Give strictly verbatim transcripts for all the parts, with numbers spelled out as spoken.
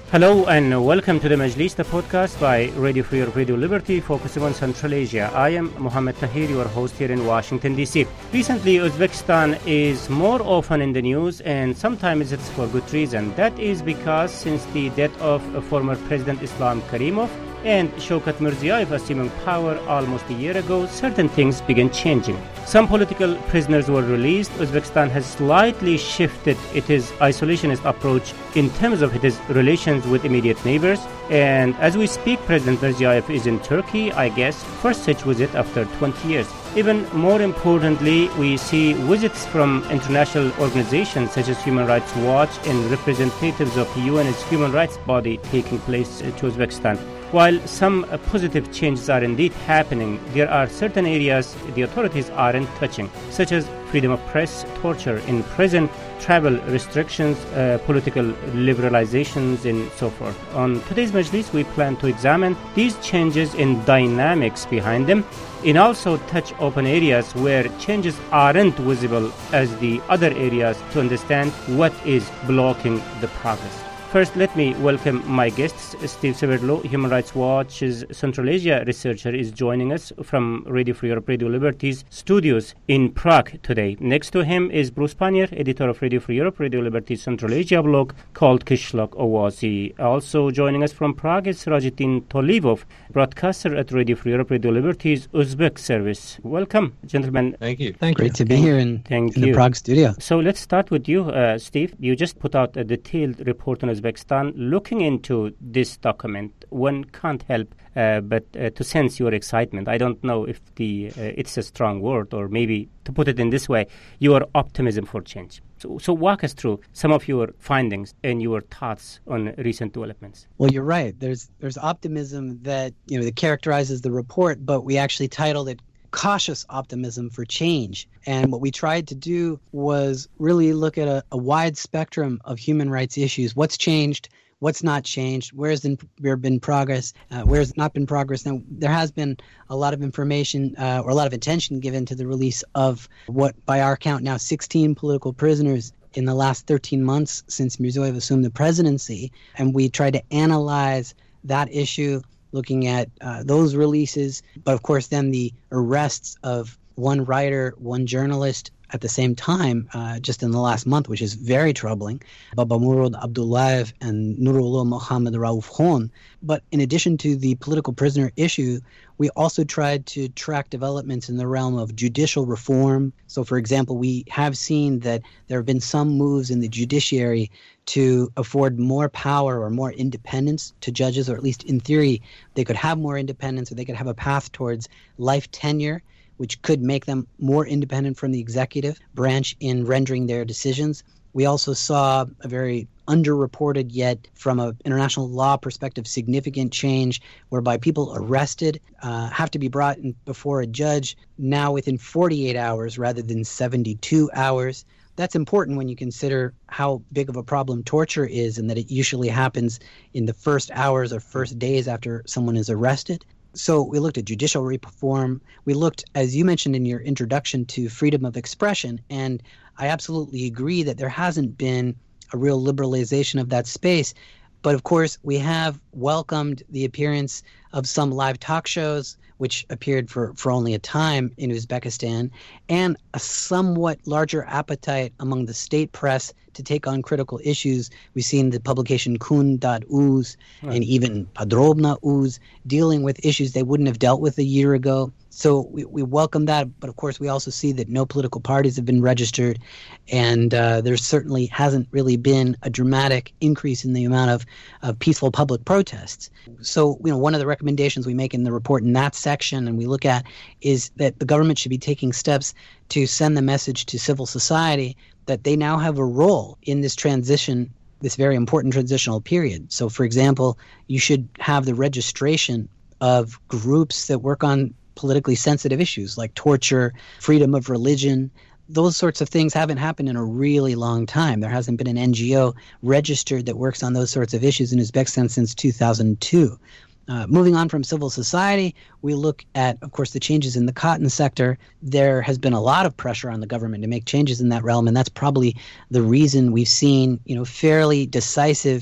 Hello and welcome to the Majlis, the podcast by Radio Free Europe, Radio Liberty, focusing on Central Asia. I am Mohammed Tahir, your host here in Washington, D C. Recently, Uzbekistan is more often in the news, and sometimes it's for good reason. That is because since the death of former President Islam Karimov and Shavkat Mirziyoyev assuming power almost a year ago, certain things began changing. Some political prisoners were released. Uzbekistan has slightly shifted its isolationist approach in terms of its relations with immediate neighbors. And as we speak, President Mirziyoyev is in Turkey, I guess, first such visit after twenty years. Even more importantly, we see visits from international organizations such as Human Rights Watch and representatives of U N's human rights body taking place to Uzbekistan. While some uh, positive changes are indeed happening, there are certain areas the authorities aren't touching, such as freedom of press, torture in prison, travel restrictions, uh, political liberalizations, and so forth. On today's Majlis, we plan to examine these changes and dynamics behind them, and also touch open areas where changes aren't visible as the other areas to understand what is blocking the progress. First, let me welcome my guests. Steve Severlo, Human Rights Watch's Central Asia researcher, is joining us from Radio Free Europe, Radio Liberty's studios in Prague today. Next to him is Bruce Pannier, editor of Radio Free Europe, Radio Liberty's Central Asia blog called Qishloq Ovazi. Also joining us from Prague is Sirajuddin Tolivov, broadcaster at Radio Free Europe, Radio Liberty's Uzbek service. Welcome, gentlemen. Thank you. Thank Great you. to be here in, Thank in you. the Prague studio. So let's start with you, uh, Steve. You just put out a detailed report on Uzbekistan. Looking into this document, one can't help uh, but uh, to sense your excitement. I don't know if the uh, it's a strong word, or maybe to put it in this way, your optimism for change. So, so walk us through some of your findings and your thoughts on recent developments. Well, you're right. There's there's optimism that you know that characterizes the report, but we actually titled it Cautious Optimism for Change. And what we tried to do was really look at a, a wide spectrum of human rights issues. What's changed? What's not changed? Where's there been progress? Uh, where's not been progress? Now, there has been a lot of information uh, or a lot of attention given to the release of what, by our count now, sixteen political prisoners in the last thirteen months since Mirziyoyev assumed the presidency. And we tried to analyze that issue, looking at uh, those releases, but of course then the arrests of one writer, one journalist at the same time, uh, just in the last month, which is very troubling, Babamurod Abdullayev and Nurullah Mohammad Rauf Khan. But in addition to the political prisoner issue, we also tried to track developments in the realm of judicial reform. So, for example, we have seen that there have been some moves in the judiciary to afford more power or more independence to judges, or at least in theory, they could have more independence, or they could have a path towards life tenure, which could make them more independent from the executive branch in rendering their decisions. We also saw a very underreported, yet from an international law perspective, significant change whereby people arrested uh, have to be brought in before a judge now within forty-eight hours rather than seventy-two hours. That's important when you consider how big of a problem torture is, and that it usually happens in the first hours or first days after someone is arrested. So we looked at judicial reform. We looked, as you mentioned in your introduction, to freedom of expression. And I absolutely agree that there hasn't been a real liberalization of that space. But of course, we have welcomed the appearance of some live talk shows, which appeared for, for only a time in Uzbekistan, and a somewhat larger appetite among the state press to take on critical issues. We've seen the publication kun dot uz right. and even Podrobna uz dealing with issues they wouldn't have dealt with a year ago. So we, we welcome that, but of course we also see that no political parties have been registered, and uh, there certainly hasn't really been a dramatic increase in the amount of, of peaceful public protests. So, you know, one of the recommendations we make in the report in that section, and we look at, is that the government should be taking steps to send the message to civil society that they now have a role in this transition, this very important transitional period. So, for example, you should have the registration of groups that work on politically sensitive issues like torture, freedom of religion. Those sorts of things haven't happened in a really long time. There hasn't been an N G O registered that works on those sorts of issues in Uzbekistan since two thousand two. Uh, moving on from civil society, we look at, of course, the changes in the cotton sector. There has been a lot of pressure on the government to make changes in that realm, and that's probably the reason we've seen, you know, fairly decisive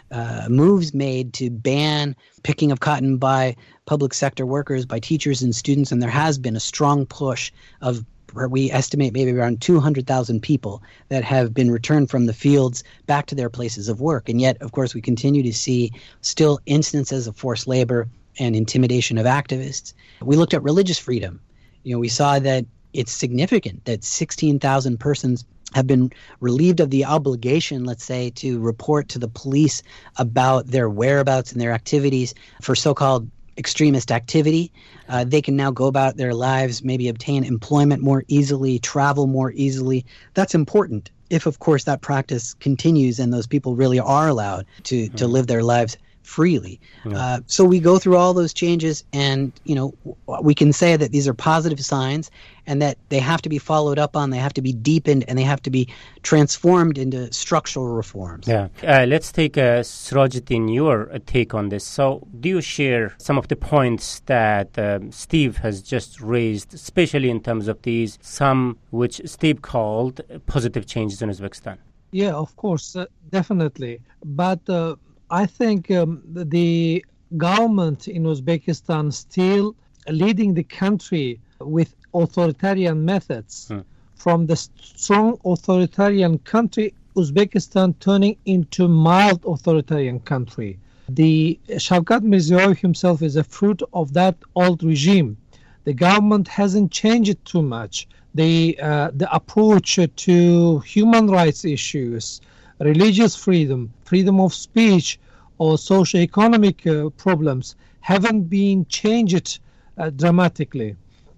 uh, moves made to ban picking of cotton by public sector workers, by teachers and students, and there has been a strong push of, we estimate maybe around two hundred thousand people that have been returned from the fields back to their places of work. And yet, of course, we continue to see still instances of forced labor and intimidation of activists. We looked at religious freedom. You know, we saw that it's significant that sixteen thousand persons have been relieved of the obligation, let's say, to report to the police about their whereabouts and their activities for so-called extremist activity. Uh, they can now go about their lives, maybe obtain employment more easily, travel more easily. That's important if, of course, that practice continues and those people really are allowed to, mm-hmm. to live their lives freely. Yeah. Uh, so we go through all those changes, and you know we can say that these are positive signs and that they have to be followed up on, they have to be deepened, and they have to be transformed into structural reforms. Yeah. Uh, let's take, uh, Sirajuddin, your uh, take on this. So do you share some of the points that uh, Steve has just raised, especially in terms of these, some which Steve called positive changes in Uzbekistan? Yeah, of course, uh, definitely. But uh, I think um, the government in Uzbekistan still leading the country with authoritarian methods. Hmm. From the strong authoritarian country, Uzbekistan turning into mild authoritarian country. The Shavkat Mirziyoyev himself is a fruit of that old regime. The government hasn't changed too much. The uh, the approach to human rights issues, religious freedom, freedom of speech, or socio-economic uh, problems haven't been changed uh, dramatically.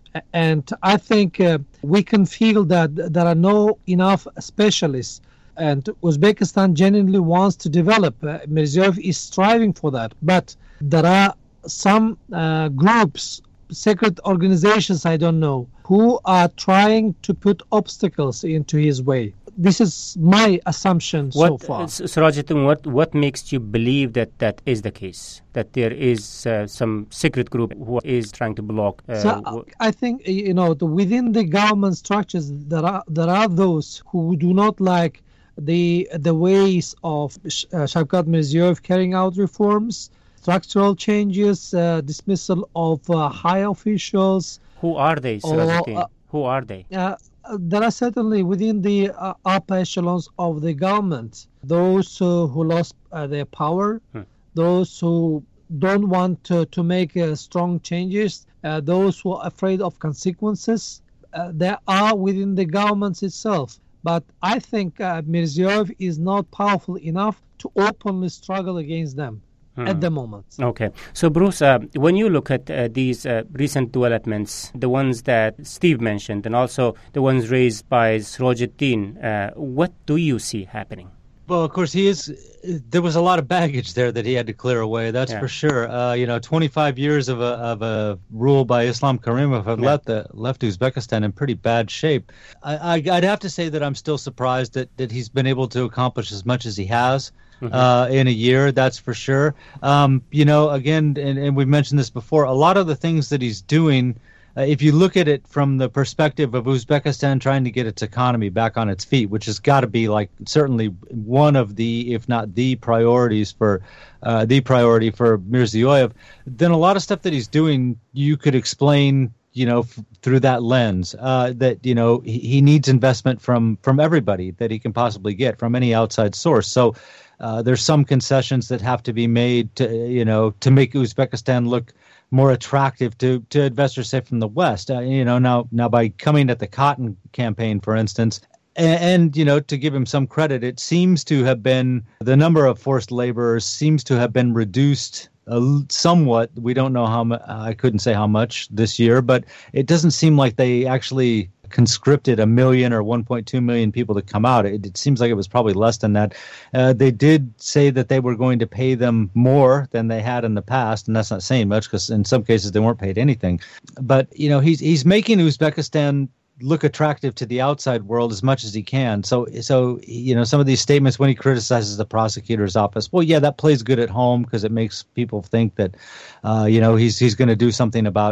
And I think uh, we can feel that there are no enough specialists, and Uzbekistan genuinely wants to develop. Uh, Mirziyoyev is striving for that. But there are some uh, groups, secret organizations, I don't know, who are trying to put obstacles into his way. This is my assumption what, so far. Sirajuddin, what, what makes you believe that that is the case, that there is uh, some secret group who is trying to block? Uh, so I think, you know, the, within the government structures, there are there are those who do not like the the ways of uh, Shavkat Mirziyoyev carrying out reforms, structural changes, uh, dismissal of uh, high officials. Who are they, Sirajuddin? Uh, who are they? Uh, There are certainly within the uh, upper echelons of the government those uh, who lost uh, their power, hmm. those who don't want to, to make uh, strong changes, uh, those who are afraid of consequences. Uh, there are within the government itself. But I think uh, Mirziyoyev is not powerful enough to openly struggle against them. Hmm. At the moment. Okay. So, Bruce, uh, when you look at uh, these uh, recent developments, the ones that Steve mentioned and also the ones raised by Sirajuddin, uh, what do you see happening? Well, of course, he is. There was a lot of baggage there that he had to clear away. That's yeah. for sure. Uh, you know, twenty-five years of a of a rule by Islam Karimov have yeah. left the left Uzbekistan in pretty bad shape. I, I, I'd have to say that I'm still surprised that, that he's been able to accomplish as much as he has. Mm-hmm. Uh, in a year, that's for sure. Um, you know, again, and, and we've mentioned this before, a lot of the things that he's doing, uh, if you look at it from the perspective of Uzbekistan trying to get its economy back on its feet, which has got to be like certainly one of the, if not the priorities for uh, the priority for Mirziyoyev, then a lot of stuff that he's doing, you could explain, you know, f- through that lens, uh, that, you know, he, he needs investment from from everybody that he can possibly get from any outside source. So, Uh, there's some concessions that have to be made to, you know, to make Uzbekistan look more attractive to, to investors, say, from the West. Uh, you know, now now by coming at the cotton campaign, for instance, and, and, you know, to give him some credit, it seems to have been the number of forced laborers seems to have been reduced uh, somewhat. We don't know how much. I couldn't say how much this year, but it doesn't seem like they actually conscripted a million or one point two million people to come out. It, it seems like it was probably less than that. Uh, they did say that they were going to pay them more than they had in the past, and that's not saying much because in some cases they weren't paid anything. But, you know, he's he's making Uzbekistan look attractive to the outside world as much as he can. So, so you know, some of these statements when he criticizes the prosecutor's office, well, yeah, that plays good at home because it makes people think that, uh, you know, he's he's going to do something about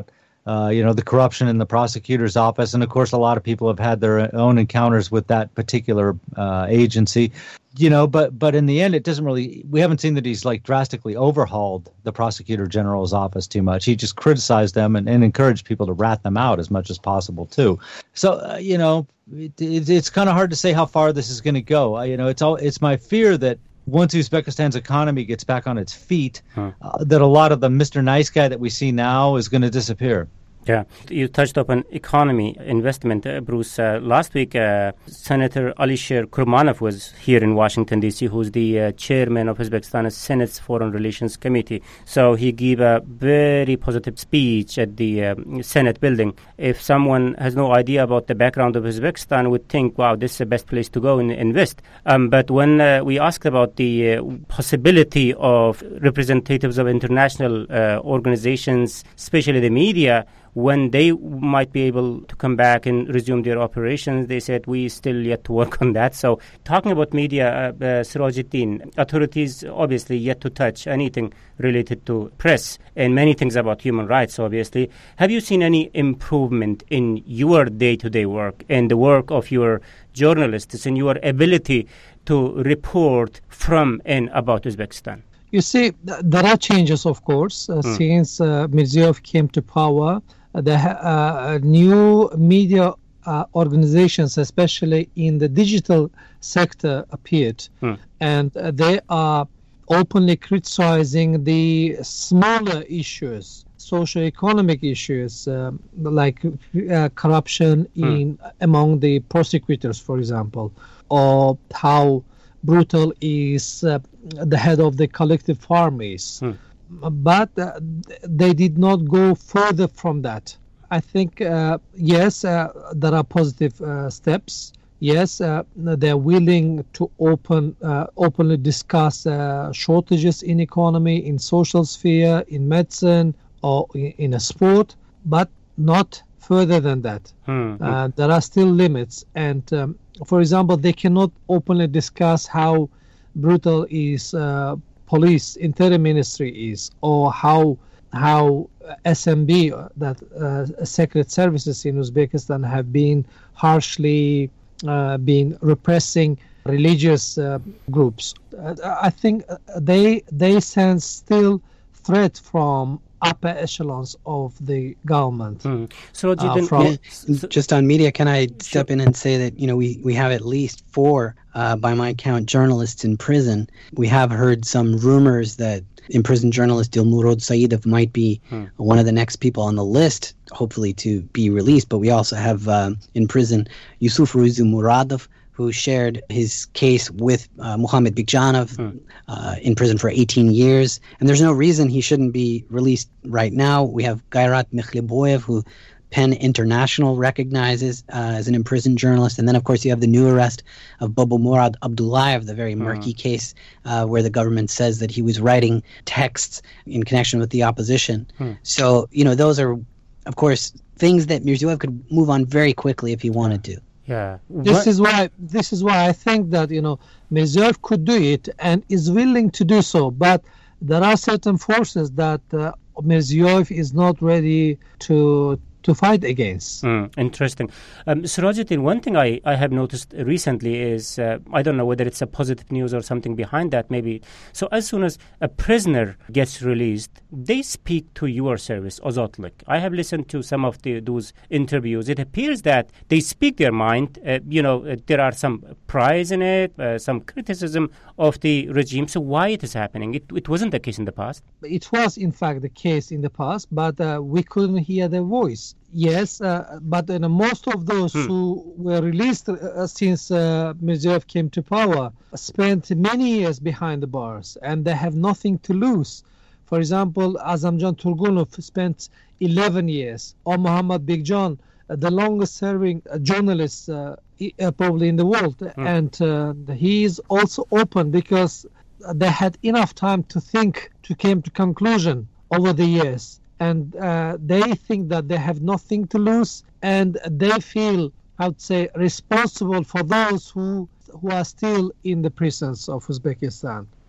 uh, you know, the corruption in the prosecutor's office. And of course, a lot of people have had their own encounters with that particular uh, agency. You know, but but in the end, it doesn't really, we haven't seen that he's like drastically overhauled the prosecutor general's office too much. He just criticized them and, and encouraged people to rat them out as much as possible, too. So, uh, you know, it, it, it's kind of hard to say how far this is going to go. Uh, you know, it's all it's my fear that once Uzbekistan's economy gets back on its feet, huh. uh, that a lot of the Mister Nice Guy that we see now is going to disappear. Yeah, you touched upon economy, investment, uh, Bruce. Uh, last week, uh, Senator Alisher Kurmanov was here in Washington, D C, who's the uh, chairman of Uzbekistan's Senate's Foreign Relations Committee. So he gave a very positive speech at the uh, Senate building. If someone has no idea about the background of Uzbekistan, would think, wow, this is the best place to go and invest. Um, but when uh, we asked about the uh, possibility of representatives of international uh, organizations, especially the media, when they might be able to come back and resume their operations, they said, we still yet to work on that. So talking about media, uh, uh, Sirajuddin, authorities obviously yet to touch anything related to press and many things about human rights, obviously. Have you seen any improvement in your day-to-day work and the work of your journalists and your ability to report from and about Uzbekistan? You see, th- there are changes, of course, uh, mm. since uh, Mirziyoyev came to power. The uh, new media uh, organizations, especially in the digital sector, appeared, hmm. and uh, they are openly criticizing the smaller issues, socio-economic issues um, like uh, corruption in hmm. among the prosecutors, for example, or how brutal is uh, the head of the collective farm is. Hmm. But uh, they did not go further from that. I think, uh, yes, uh, there are positive uh, steps. Yes, uh, they're willing to open, uh, openly discuss uh, shortages in economy, in social sphere, in medicine, or in, in a sport, but not further than that. Hmm. Uh, there are still limits. And, um, for example, they cannot openly discuss how brutal is uh, police interior ministry is, or how how S M B, that uh, secret services in Uzbekistan, have been harshly uh, been repressing religious uh, groups. Uh, I think they they sense still threat from upper echelons of the government. Hmm. So uh, from, yeah, just on media, can I step sure. in and say that, you know, we, we have at least four, uh, by my count, journalists in prison. We have heard some rumors that imprisoned journalist Dilmurod Saidov might be hmm. one of the next people on the list, hopefully to be released. But we also have uh, in prison Yusuf Ruzi Muradov, who shared his case with uh, Muhammad Bikjanov hmm. uh, in prison for eighteen years. And there's no reason he shouldn't be released right now. We have Gairat Mikhliboyev, who PEN International recognizes uh, as an imprisoned journalist. And then, of course, you have the new arrest of Bobo Murad Abdullayev, the very murky hmm. case uh, where the government says that he was writing texts in connection with the opposition. Hmm. So, you know, those are, of course, things that Mirziyoyev could move on very quickly if he wanted to. Yeah. This what? is why this is why I think that, you know, Mirziyoyev could do it and is willing to do so, but there are certain forces that uh, Mirziyoyev is not ready to to fight against. Mm, interesting. Um, Sirajuddin, one thing I, I have noticed recently is, uh, I don't know whether it's a positive news or something behind that maybe. So as soon as a prisoner gets released, they speak to your service, Ozotlik. I have listened to some of the, those interviews. It appears that they speak their mind. Uh, you know, uh, there are some praise in it, uh, some criticism of the regime. So why it is happening? It, it wasn't the case in the past. It was, in fact, the case in the past, but uh, we couldn't hear their voice. Yes, uh, but uh, most of those hmm. who were released uh, since uh, Mirziyoyev came to power spent many years behind the bars, and they have nothing to lose. For example, Azamjan Turgunov spent eleven years, or Muhammad Bikjan, uh, the longest-serving uh, journalist uh, uh, probably in the world, hmm. and uh, he is also open because they had enough time to think, to come to conclusion over the years. And uh, they think that they have nothing to lose, and they feel, I would say, responsible for those who who are still in the prisons of Uzbekistan.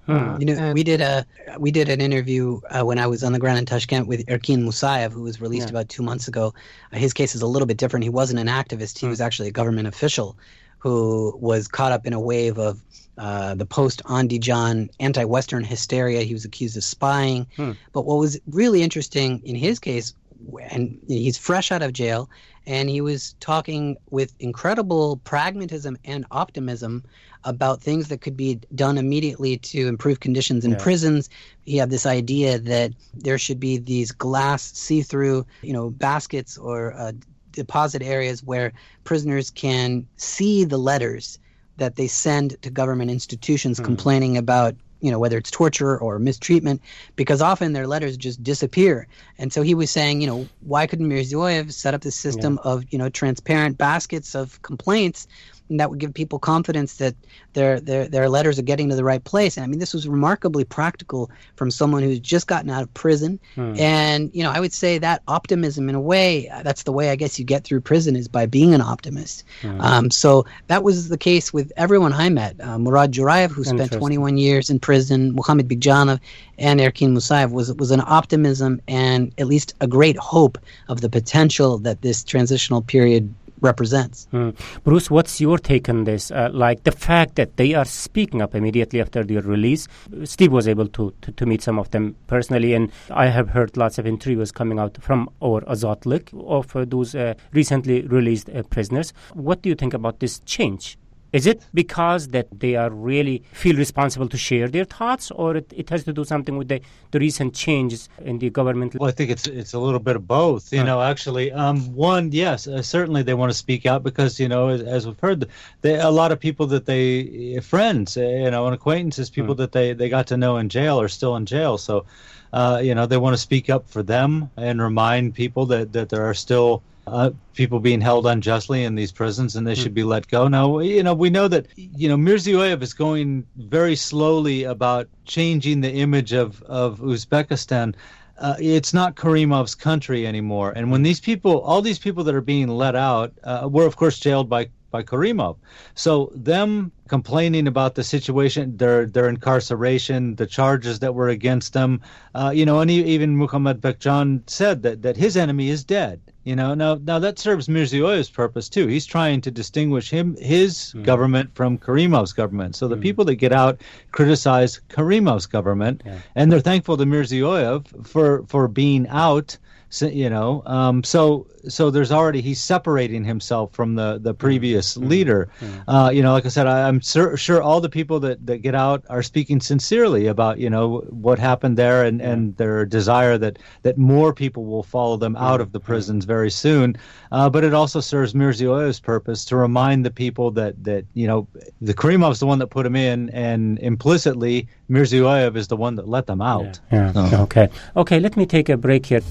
Hmm. Uh, you know, and we did a we did an interview uh, when I was on the ground in Tashkent with Erkin Musayev, who was released yeah. about two months ago. Uh, his case is a little bit different. He wasn't an activist; he hmm. was actually a government official who was caught up in a wave of uh, the post-Andijan anti-Western hysteria. He was accused of spying. Hmm. But what was really interesting in his case, and he's fresh out of jail, and he was talking with incredible pragmatism and optimism about things that could be done immediately to improve conditions in yeah. prisons. He had this idea that there should be these glass see-through, you know, baskets or uh, deposit areas where prisoners can see the letters that they send to government institutions mm-hmm. complaining about, you know, whether it's torture or mistreatment, because often their letters just disappear. And so he was saying, you know, why couldn't Mirziyoyev set up this system yeah. of, you know, transparent baskets of complaints, and that would give people confidence that their their their letters are getting to the right place. And I mean, this was remarkably practical from someone who's just gotten out of prison. Hmm. And, you know, I would say that optimism, in a way, that's the way I guess you get through prison, is by being an optimist. Hmm. Um, so that was the case with everyone I met. Uh, Murad Jurayev, who spent twenty-one years in prison, Muhammad Bigjanov, and Erkin Musayev, was was an optimism and at least a great hope of the potential that this transitional period represents. Mm. Bruce, what's your take on this? Uh, like the fact that they are speaking up immediately after their release. Steve was able to, to, to meet some of them personally, and I have heard lots of interviews coming out from our Azatlık of uh, those uh, recently released uh, prisoners. What do you think about this change? Is it because that they are really feel responsible to share their thoughts, or it, it has to do something with the, the recent changes in the government? Well, I think it's it's a little bit of both. You huh. know, actually, um, one, yes, uh, certainly they want to speak out because, you know, as, as we've heard, they, a lot of people that they, friends, uh, you know, and acquaintances, people hmm. that they, they got to know in jail are still in jail. So, uh, you know, they want to speak up for them and remind people that, that there are still Uh, people being held unjustly in these prisons, and they mm. should be let go. Now, you know, we know that, you know, Mirziyoyev is going very slowly about changing the image of, of Uzbekistan. Uh, it's not Karimov's country anymore. And when these people, all these people that are being let out, uh, were, of course, jailed by by Karimov. So them complaining about the situation, their their incarceration, the charges that were against them, uh, you know, and even Muhammad Bekjan said that, that his enemy is dead. You know, now now that serves Mirziyoyev's purpose too. He's trying to distinguish him his mm. government from Karimov's government. So the mm. people that get out criticize Karimov's government, yeah. and they're thankful to Mirziyoyev for for being out. So, you know, um, so so there's already, he's separating himself from the, the previous mm-hmm. leader. Mm-hmm. Uh, you know, like I said, I, I'm sur- sure all the people that, that get out are speaking sincerely about, you know, what happened there, and, mm-hmm. and their desire that, that more people will follow them out mm-hmm. of the prisons very soon. Uh, but it also serves Mirziyoyev's purpose to remind the people that, that, you know, the Karimov's the one that put him in, and implicitly Mirziyoyev is the one that let them out. Yeah. Yeah. So. Okay. Okay, let me take a break here.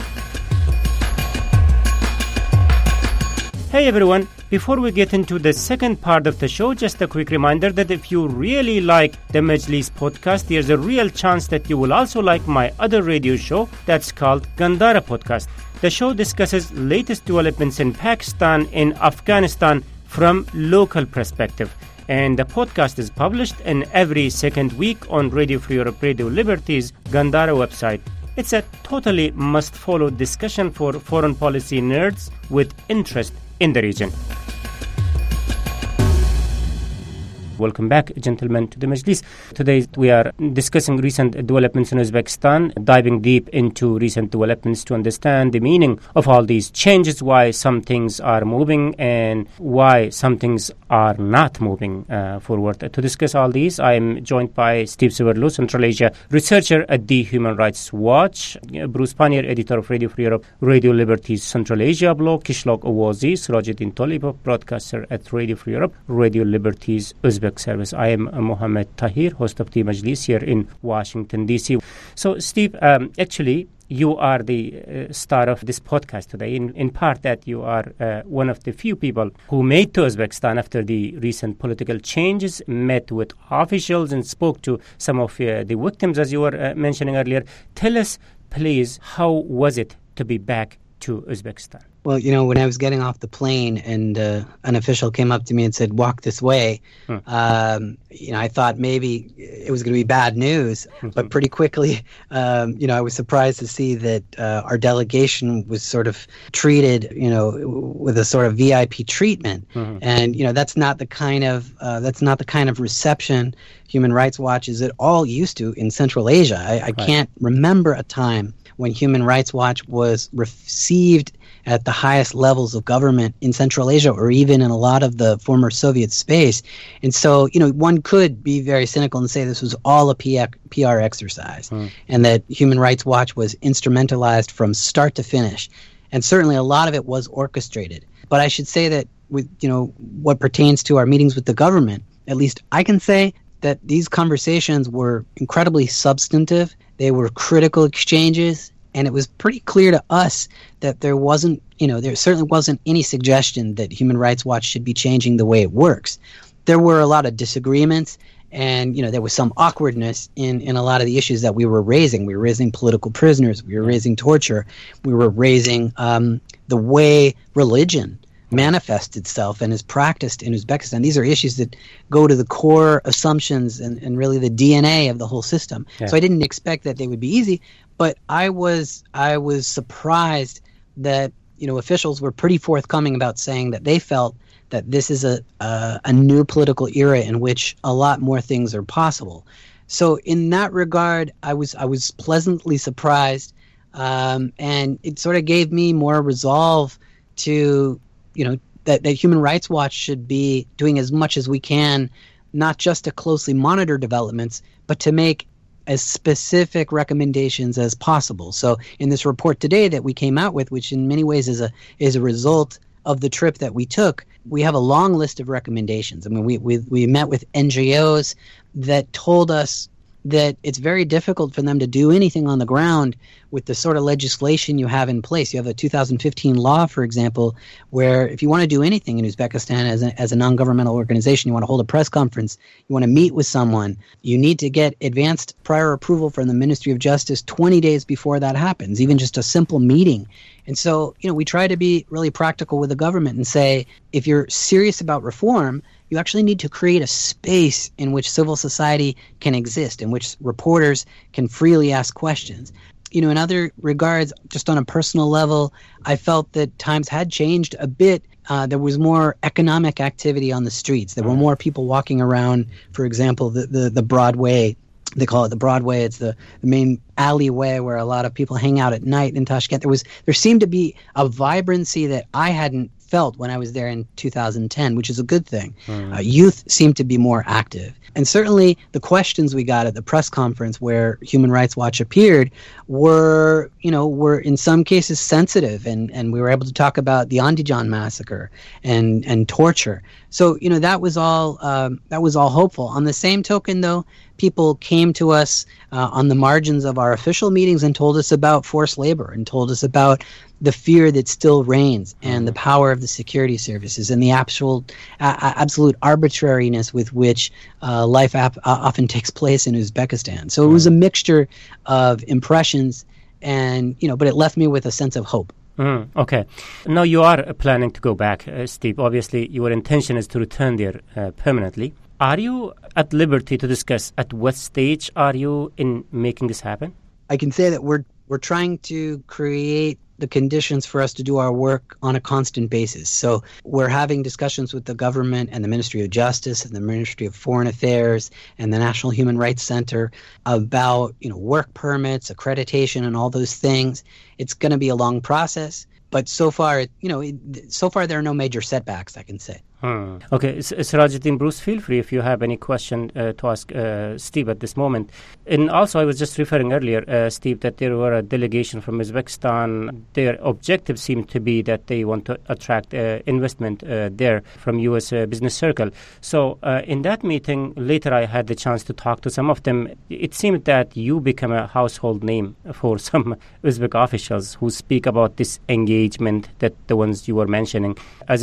Hey everyone, before we get into the second part of the show, just a quick reminder that if you really like the Majlis podcast, there's a real chance that you will also like my other radio show that's called Gandhara Podcast. The show discusses latest developments in Pakistan and Afghanistan from local perspective. And the podcast is published in every second week on Radio Free Europe, Radio Liberty's Gandhara website. It's a totally must-follow discussion for foreign policy nerds with interest in the region. Welcome back, gentlemen, to the Majlis. Today we are discussing recent developments in Uzbekistan, diving deep into recent developments to understand the meaning of all these changes, why some things are moving and why some things are not moving uh, forward. To discuss all these, I am joined by Steve Severlo, Central Asia researcher at the Human Rights Watch, Bruce Pannier, editor of Radio Free Europe, Radio Liberty's Central Asia blog, Kishlock Owazi, Sirajuddin Tolipov, broadcaster at Radio Free Europe, Radio Liberty's Uzbek service. I am uh, Mohammed Tahir, host of the Majlis here in Washington, D C. So, Steve, um, actually, you are the uh, star of this podcast today, in, in part that you are uh, one of the few people who made to Uzbekistan after the recent political changes, met with officials and spoke to some of uh, the victims, as you were uh, mentioning earlier. Tell us, please, how was it to be back to Uzbekistan? Well, you know, when I was getting off the plane and uh, an official came up to me and said, walk this way, hmm. um, you know, I thought maybe it was going to be bad news. Mm-hmm. But pretty quickly, um, you know, I was surprised to see that uh, our delegation was sort of treated, you know, with a sort of V I P treatment. Mm-hmm. And, you know, that's not the kind of uh, that's not the kind of reception Human Rights Watch is at all used to in Central Asia. I, I right. can't remember a time when Human Rights Watch was received at the highest levels of government in Central Asia or even in a lot of the former Soviet space. And so, you know, one could be very cynical and say this was all a P R exercise mm. and that Human Rights Watch was instrumentalized from start to finish. And certainly a lot of it was orchestrated. But I should say that with, you know, what pertains to our meetings with the government, at least I can say that these conversations were incredibly substantive. They were critical exchanges. And it was pretty clear to us that there wasn't, you know, there certainly wasn't any suggestion that Human Rights Watch should be changing the way it works. There were a lot of disagreements and, you know, there was some awkwardness in, in a lot of the issues that we were raising. We were raising political prisoners. We were raising torture. We were raising um, the way religion manifests itself and is practiced in Uzbekistan. These are issues that go to the core assumptions and, and really the D N A of the whole system. Yeah. So I didn't expect that they would be easy. But I was I was surprised that, you know, officials were pretty forthcoming about saying that they felt that this is a, a a new political era in which a lot more things are possible. So in that regard, I was I was pleasantly surprised, um, and it sort of gave me more resolve to, you know, that, that Human Rights Watch should be doing as much as we can, not just to closely monitor developments, but to make as specific recommendations as possible. So in this report today that we came out with, which in many ways is a is a result of the trip that we took, we have a long list of recommendations. I mean, we we, we met with N G Os that told us that it's very difficult for them to do anything on the ground with the sort of legislation you have in place. You have a two thousand fifteen law, for example, where if you want to do anything in Uzbekistan as a, as a non-governmental organization, you want to hold a press conference, you want to meet with someone, you need to get advanced prior approval from the Ministry of Justice twenty days before that happens, even just a simple meeting. And so, you know, we try to be really practical with the government and say, if you're serious about reform, you actually need to create a space in which civil society can exist, in which reporters can freely ask questions. You know, in other regards, just on a personal level, I felt that times had changed a bit. Uh, there was more economic activity on the streets. There were more people walking around, for example, the, the, the Broadway. They call it the Broadway. It's the, the main alleyway where a lot of people hang out at night in Tashkent. There was there seemed to be a vibrancy that I hadn't felt when I was there in two thousand ten, which is a good thing. Mm. Uh, youth seemed to be more active. And certainly the questions we got at the press conference where Human Rights Watch appeared were, you know, were in some cases sensitive. And, and we were able to talk about the Andijan massacre and, and torture. So, you know, that was all um, that was all hopeful. On the same token, though, people came to us uh, on the margins of our official meetings and told us about forced labor and told us about the fear that still reigns and the power of the security services and the actual, uh, absolute arbitrariness with which uh, life ap- often takes place in Uzbekistan. So it was a mixture of impressions and, you know, but it left me with a sense of hope. Mm, okay. Now you are planning to go back, uh, Steve. Obviously, your intention is to return there uh, permanently. Are you at liberty to discuss at what stage are you in making this happen? I can say that we're we're trying to create the conditions for us to do our work on a constant basis. So we're having discussions with the government and the Ministry of Justice and the Ministry of Foreign Affairs and the National Human Rights Center about, you know, work permits, accreditation, and all those things. It's going to be a long process, but so far, you know, so far there are no major setbacks, I can say. Hmm. Okay, Sirajuddin Bruce, feel free if you have any question uh, to ask uh, Steve at this moment. And also, I was just referring earlier, uh, Steve, that there were a delegation from Uzbekistan. Their objective seemed to be that they want to attract uh, investment uh, there from U S uh, business circle. So uh, in that meeting, later I had the chance to talk to some of them. It seemed that you become a household name for some Uzbek officials who speak about this engagement that the ones you were mentioning, as if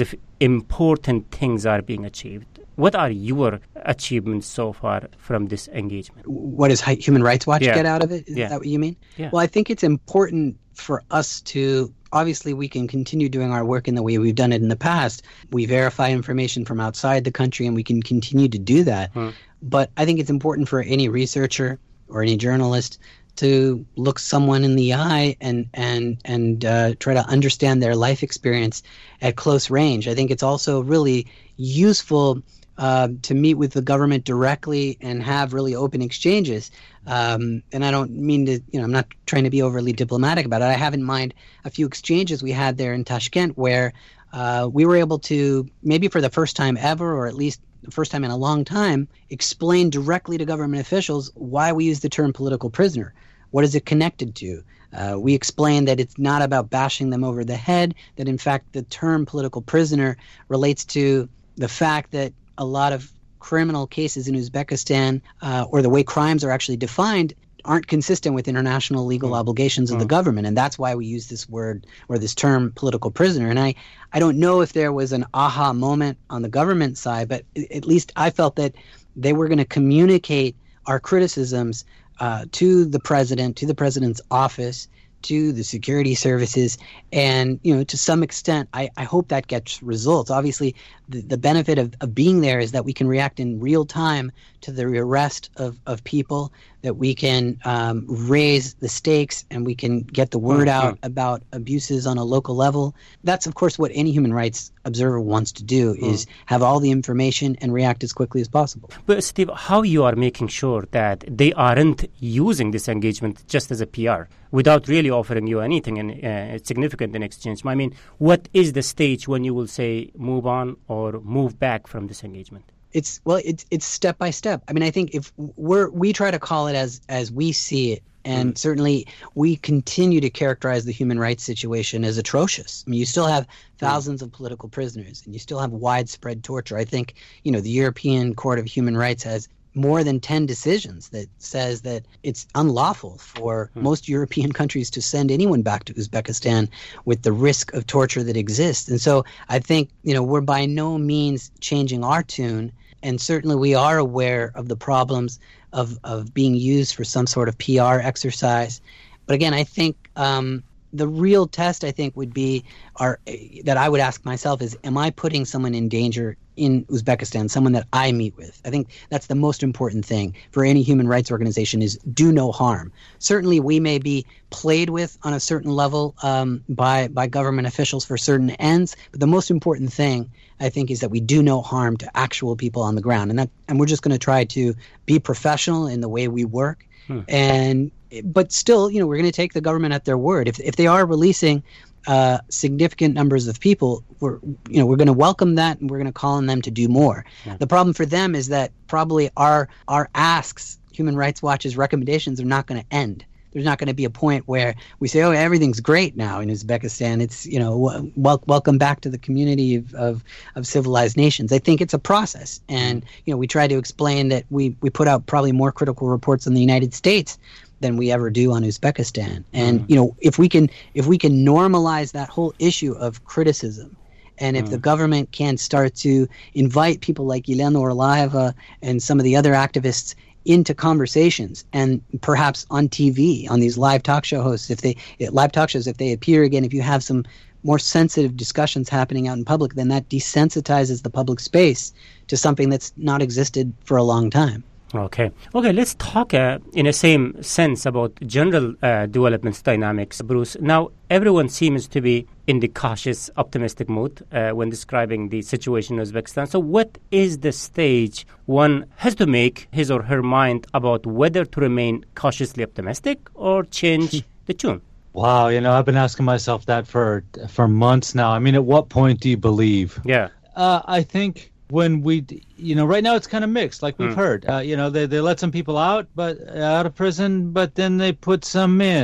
important things are being achieved. What are your achievements so far from this engagement? What does Human Rights Watch yeah. get out of it? Is yeah. that what you mean? Yeah. Well, I think it's important for us to, obviously we can continue doing our work in the way we've done it in the past. We verify information from outside the country and we can continue to do that. Hmm. But I think it's important for any researcher or any journalist to look someone in the eye and and and uh, try to understand their life experience at close range. I think it's also really useful uh, to meet with the government directly and have really open exchanges. Um, and I don't mean to, you know, I'm not trying to be overly diplomatic about it. I have in mind a few exchanges we had there in Tashkent where uh, we were able to, maybe for the first time ever, or at least the first time in a long time, explain directly to government officials why we use the term political prisoner. What is it connected to? Uh, we explained that it's not about bashing them over the head, that in fact the term political prisoner relates to the fact that a lot of criminal cases in Uzbekistan, uh, or the way crimes are actually defined, aren't consistent with international legal mm. obligations of mm. the government. And that's why we use this word or this term political prisoner. And I, I don't know if there was an aha moment on the government side, but at least I felt that they were going to communicate our criticisms uh, to the president, to the president's office, to the security services. And, you know, to some extent, I, I hope that gets results. Obviously, the, the benefit of, of being there is that we can react in real time to the arrest of, of people, that we can um, raise the stakes and we can get the word mm-hmm. out about abuses on a local level. That's, of course, what any human rights observer wants to do, mm. is have all the information and react as quickly as possible. But, Steve, how you are making sure that they aren't using this engagement just as a P R without really offering you anything in, uh, significant in exchange? I mean, what is the stage when you will say move on or move back from this engagement? It's well, it's it's step by step. I mean, I think if we're we try to call it as as we see it, and mm. certainly we continue to characterize the human rights situation as atrocious. I mean, you still have thousands mm. of political prisoners, and you still have widespread torture. I think, you know, the European Court of Human Rights has more than ten decisions that says that it's unlawful for mm. most European countries to send anyone back to Uzbekistan with the risk of torture that exists. And so I think, you know, we're by no means changing our tune. And certainly we are aware of the problems of, of being used for some sort of P R exercise. But again, I think um, the real test, I think, would be are, that I would ask myself is, am I putting someone in danger in Uzbekistan, someone that I meet with? I think that's the most important thing for any human rights organization, is do no harm. Certainly we may be played with on a certain level um, by, by government officials for certain ends, but the most important thing, I think, is that we do no harm to actual people on the ground. And that, and we're just going to try to be professional in the way we work. Hmm. And but still, you know, we're going to take the government at their word. If if they are releasing uh, significant numbers of people, we're you know we're going to welcome that, and we're going to call on them to do more. Yeah. The problem for them is that probably our our asks, Human Rights Watch's recommendations, are not going to end. There's not going to be a point where we say, oh, everything's great now in Uzbekistan. It's, you know, wel- welcome back to the community of, of, of civilized nations. I think it's a process. And, you know, we try to explain that we, we put out probably more critical reports on the United States than we ever do on Uzbekistan. And, mm. you know, if we can if we can normalize that whole issue of criticism, and if mm. the government can start to invite people like Yelena Orlaeva and some of the other activists into conversations, and perhaps on T V, on these live talk show hosts, if they live talk shows, if they appear again, if you have some more sensitive discussions happening out in public, then that desensitizes the public space to something that's not existed for a long time. Okay. Okay, let's talk uh, in the same sense about general uh, development dynamics, Bruce. Now, everyone seems to be in the cautious, optimistic mood uh, when describing the situation in Uzbekistan. So what is the stage one has to make his or her mind about whether to remain cautiously optimistic or change the tune? Wow, you know, I've been asking myself that for for months now. I mean, at what point do you believe? Yeah. Uh, I think when we, you know, right now it's kind of mixed, like we've mm. heard. Uh, you know, they, they let some people out, but uh, out of prison, but then they put some in.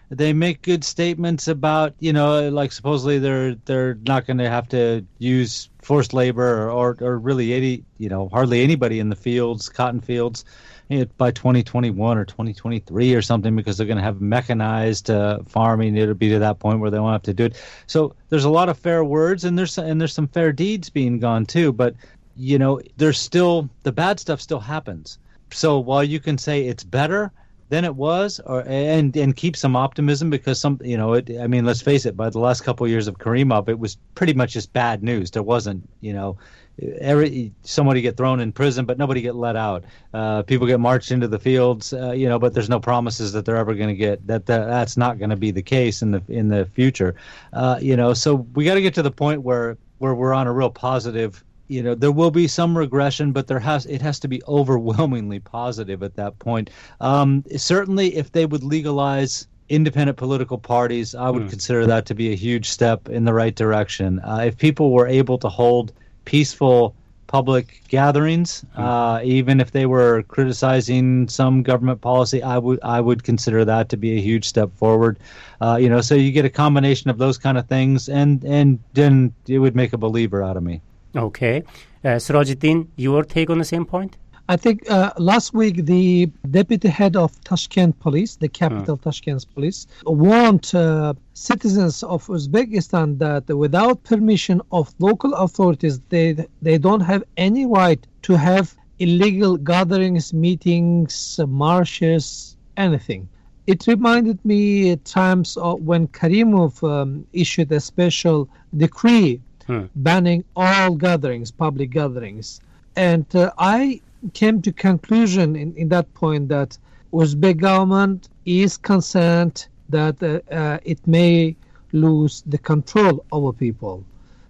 They make good statements about, you know, like supposedly they're they're not going to have to use forced labor or, or, or really any, you know, hardly anybody in the fields, cotton fields, you know, by twenty twenty-one or twenty twenty-three or something, because they're going to have mechanized uh, farming. It'll be to that point where they won't have to do it. So there's a lot of fair words, and there's and there's some fair deeds being gone too. But you know, there's still the bad stuff still happens. So while you can say it's better than it was, or and and keep some optimism, because some, you know, it, I mean, let's face it, by the last couple of years of Karimov, it was pretty much just bad news. There wasn't, you know, every somebody get thrown in prison, but nobody get let out. Uh, people get marched into the fields, uh, you know, but there's no promises that they're ever going to get that, that. That's not going to be the case in the in the future, uh, you know. So we got to get to the point where where we're on a real positive. You know, there will be some regression, but there has it has to be overwhelmingly positive at that point. Um, certainly, if they would legalize independent political parties, I would mm. consider that to be a huge step in the right direction. Uh, if people were able to hold peaceful public gatherings, mm. uh, even if they were criticizing some government policy, I would I would consider that to be a huge step forward. Uh, you know, so you get a combination of those kind of things, and and then it would make a believer out of me. Okay. Uh, Sirajuddin, your take on the same point? I think uh, last week the deputy head of Tashkent police, the capital mm. Tashkent police, warned uh, citizens of Uzbekistan that without permission of local authorities, they they don't have any right to have illegal gatherings, meetings, marches, anything. It reminded me at times of when Karimov um, issued a special decree Hmm. banning all gatherings, public gatherings. And uh, I came to conclusion in, in that point that Uzbek government is concerned that uh, uh, it may lose the control over people.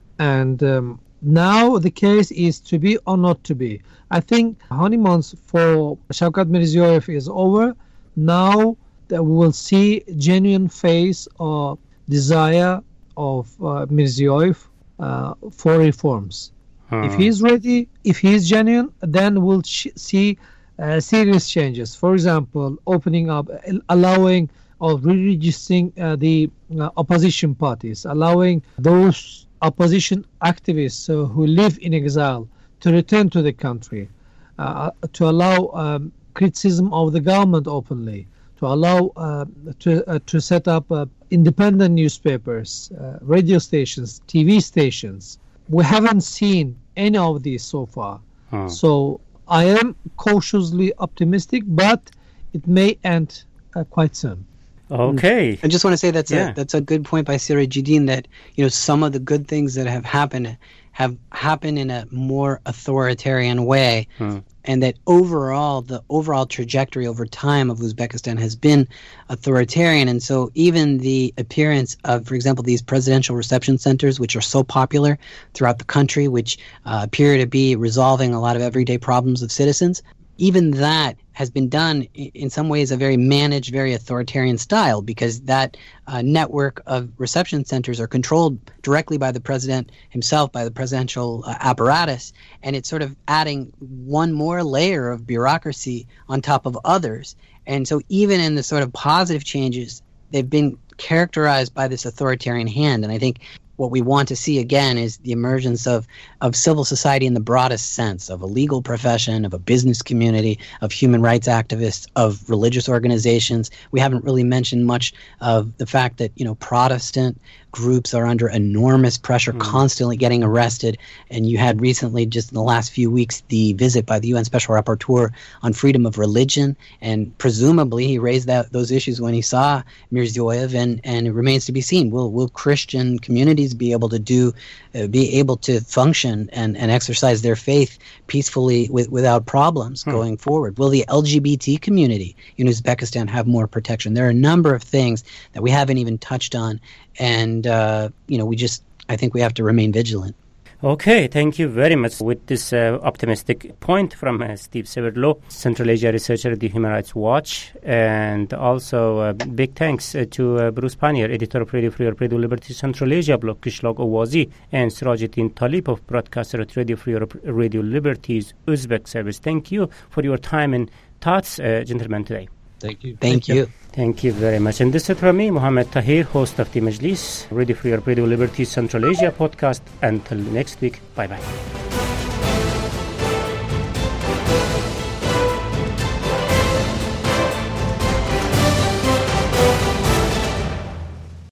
And um, now the case is to be or not to be. I think honeymoons for Shavkat Mirziyoyev is over. Now that we will see genuine face or desire of uh, Mirziyoyev Uh, for reforms. Hmm. If he is ready, if he is genuine, then we'll sh- see uh, serious changes. For example, opening up, allowing or re-registering uh, the uh, opposition parties, allowing those opposition activists uh, who live in exile to return to the country, uh, to allow um, criticism of the government openly, to allow uh, to uh, to set up uh, independent newspapers, uh, radio stations, T V stations. We haven't seen any of these so far. Huh. So I am cautiously optimistic, but it may end uh, quite soon. Okay. I just want to say that's yeah. a that's a good point by Sirajuddin, that, you know, some of the good things that have happened have happened in a more authoritarian way. Hmm. And that overall, the overall trajectory over time of Uzbekistan has been authoritarian. And so even the appearance of, for example, these presidential reception centers, which are so popular throughout the country, which uh, appear to be resolving a lot of everyday problems of citizens, even that has been done in some ways a very managed, very authoritarian style, because that uh, network of reception centers are controlled directly by the president himself, by the presidential uh, apparatus, and it's sort of adding one more layer of bureaucracy on top of others. And so even in the sort of positive changes, they've been characterized by this authoritarian hand. And I think what we want to see again is the emergence of, of civil society in the broadest sense, of a legal profession, of a business community, of human rights activists, of religious organizations. We haven't really mentioned much of the fact that, you know, Protestant groups are under enormous pressure, mm. constantly getting arrested. And you had recently, just in the last few weeks, the visit by the U N Special Rapporteur on freedom of religion. And presumably he raised that those issues when he saw Mirziyoyev, and, and it remains to be seen. Will will Christian communities be able to do, uh, be able to function and, and exercise their faith peacefully with, without problems hmm. going forward? Will the L G B T community in Uzbekistan have more protection? There are a number of things that we haven't even touched on, and uh, you know, we just, I think we have to remain vigilant. Okay, thank you very much. With this uh, optimistic point from uh, Steve Severlo, Central Asia researcher at the Human Rights Watch, and also uh, big thanks uh, to uh, Bruce Pannier, editor of Radio Free Europe, Radio Liberty Central Asia blog, Kishlog Owazi, and Sirajuddin Talipov, broadcaster at Radio Free Europe, Radio Liberty's Uzbek service. Thank you for your time and thoughts, uh, gentlemen, today. Thank you. Thank, Thank you. you. Thank you very much. And this is from me, Mohammed Tahir, host of the Majlis, Radio Free Europe, Radio Liberty Central Asia podcast. Until next week, bye-bye.